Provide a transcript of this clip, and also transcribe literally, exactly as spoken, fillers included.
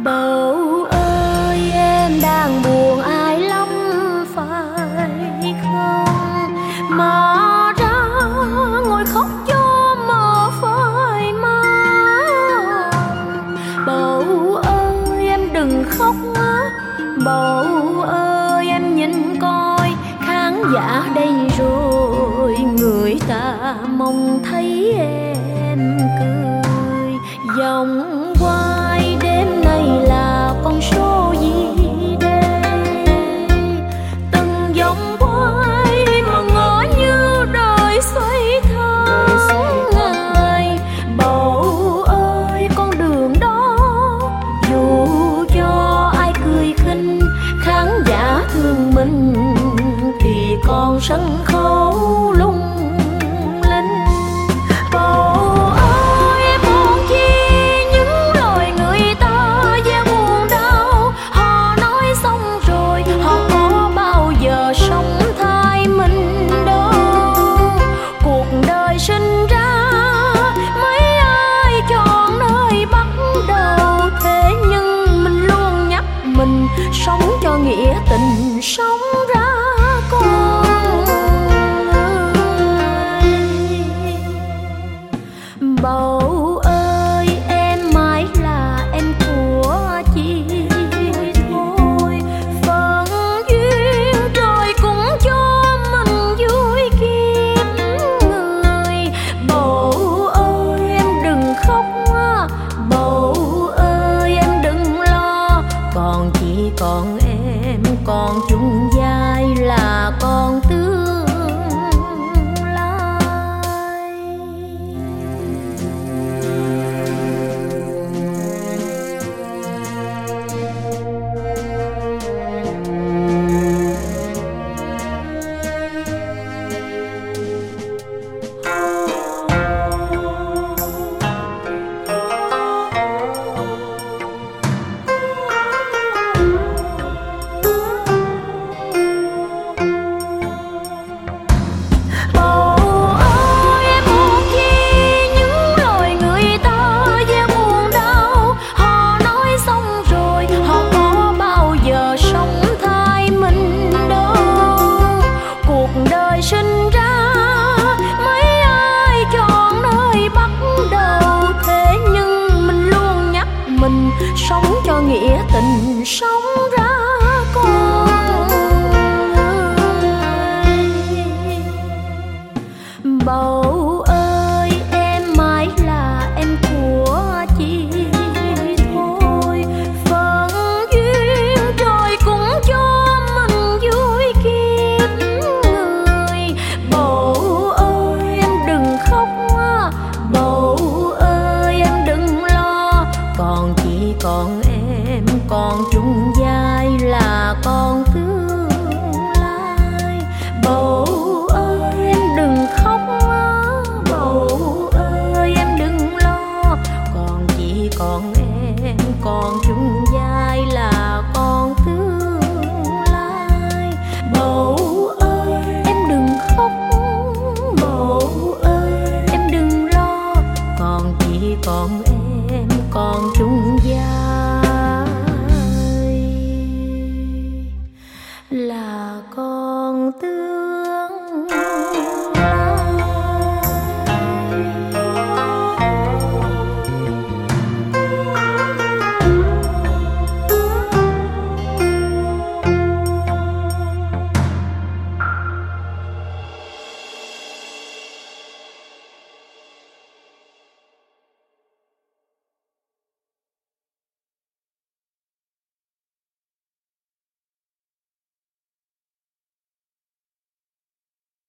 Bầu ơi em đang buồn ai lắm phải không, mà ra ngồi khóc cho mơ phai màu. Bầu ơi em đừng khóc á, bầu ơi em nhìn coi khán giả đây rồi, người ta mong thấy em cười. Dòng quay đêm nay là con số gì đây, từng dòng quay mà ngỡ như đời xoay tháng ngày. Bầu ơi con đường đó dù cho ai cười khinh, khán giả thương mình thì còn sân khấu lung linh. Bầu ơi em buồn chi những lời người ta gieo buồn đau, họ nói xong rồi họ có bao giờ sống thay mình đâu. Cuộc đời sinh ra mấy ai chọn nơi bắt đầu, thế nhưng mình luôn nhắc mình sống cho nghĩa tình, sống ra con ơi. Bầu ơi em mãi là em của chị thôi, phận duyên trời cũng cho mình vui kiếp người. Bầu ơi em đừng khóc á, bầu ơi em đừng lo, còn chỉ còn em còn chung vai là con tương lai. Bầu ơi em buồn chi những lời người ta gieo buồn đau, họ nói xong rồi họ có bao giờ sống thay mình đâu. Cuộc đời sinh ra mấy ai chọn nơi bắt đầu, thế nhưng mình luôn nhắc mình sống cho nghĩa tình, sống ra con ơi. Bầu ơi em mãi là em của chị thôi, phận duyên trời cũng cho mình vui kiếp người. Bầu ơi em đừng khóc á, bầu ơi em đừng lo, còn chỉ còn em còn chung vai là con tương lai. Bầu ơi em đừng khóc á, bầu ơi em đừng lo, còn chỉ còn em còn chung vai là con tương lai. Bầu ơi em đừng khóc, bầu ơi em đừng lo, còn chỉ còn em còn chung vai